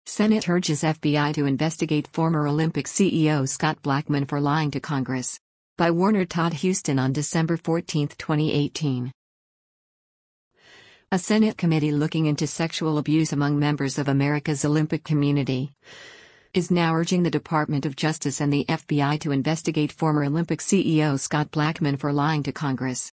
Senate urges FBI to investigate former Olympic CEO Scott Blackmun for lying to Congress. By Warner Todd Huston on December 14, 2018. A Senate committee looking into sexual abuse among members of America's Olympic community is now urging the Department of Justice and the FBI to investigate former Olympic CEO Scott Blackmun for lying to Congress.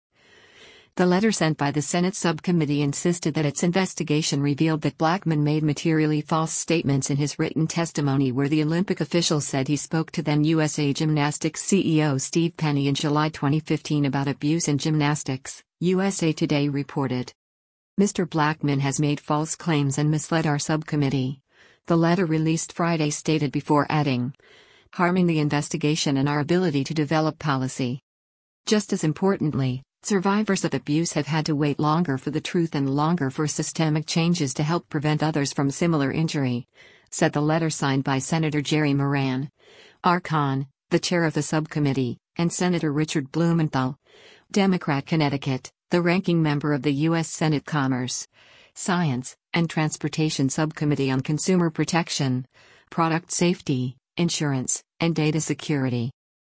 The letter sent by the Senate subcommittee insisted that its investigation revealed that Blackmun made materially false statements in his written testimony, where the Olympic official said he spoke to then USA Gymnastics CEO Steve Penny in July 2015 about abuse in gymnastics, USA Today reported. Mr. Blackmun has made false claims and misled our subcommittee, the letter released Friday stated, before adding, harming the investigation and our ability to develop policy. Just as importantly, survivors of abuse have had to wait longer for the truth and longer for systemic changes to help prevent others from similar injury, said the letter, signed by Senator Jerry Moran R. Khan, the chair of the subcommittee, and Senator Richard Blumenthal, Democrat, Connecticut, the ranking member of the U.S. Senate Commerce, Science, and Transportation Subcommittee on Consumer Protection, Product Safety, Insurance, and Data Security.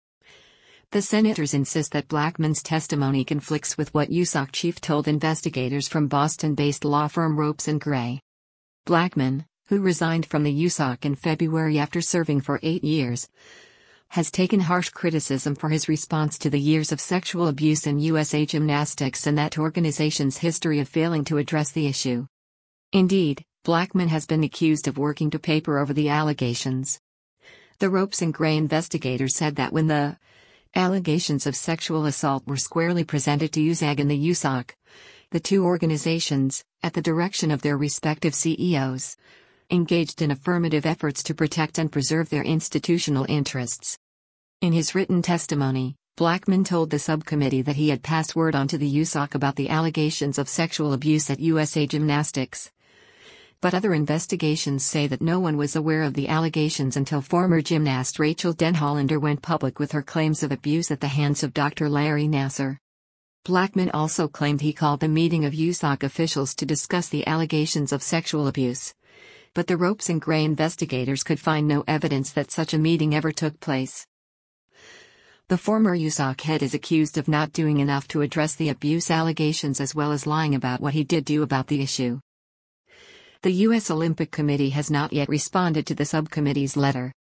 The senators insist that Blackmun's testimony conflicts with what USAC chief told investigators from Boston-based law firm Ropes & Gray. Blackmun, who resigned from the USAC in February after serving for 8 years, has taken harsh criticism for his response to the years of sexual abuse in USA Gymnastics and that organization's history of failing to address the issue. Indeed, Blackmun has been accused of working to paper over the allegations. The Ropes & Gray investigators said that when the allegations of sexual assault were squarely presented to USAG and the USAC, the two organizations, at the direction of their respective CEOs, engaged in affirmative efforts to protect and preserve their institutional interests. In his written testimony, Blackmun told the subcommittee that he had passed word on to the USAC about the allegations of sexual abuse at USA Gymnastics. But other investigations say that no one was aware of the allegations until former gymnast Rachel Denhollander went public with her claims of abuse at the hands of Dr. Larry Nassar. Blackmun also claimed he called a meeting of USAC officials to discuss the allegations of sexual abuse. But the Ropes & Gray investigators could find no evidence that such a meeting ever took place. The former USAC head is accused of not doing enough to address the abuse allegations, as well as lying about what he did do about the issue. The U.S. Olympic Committee has not yet responded to the subcommittee's letter.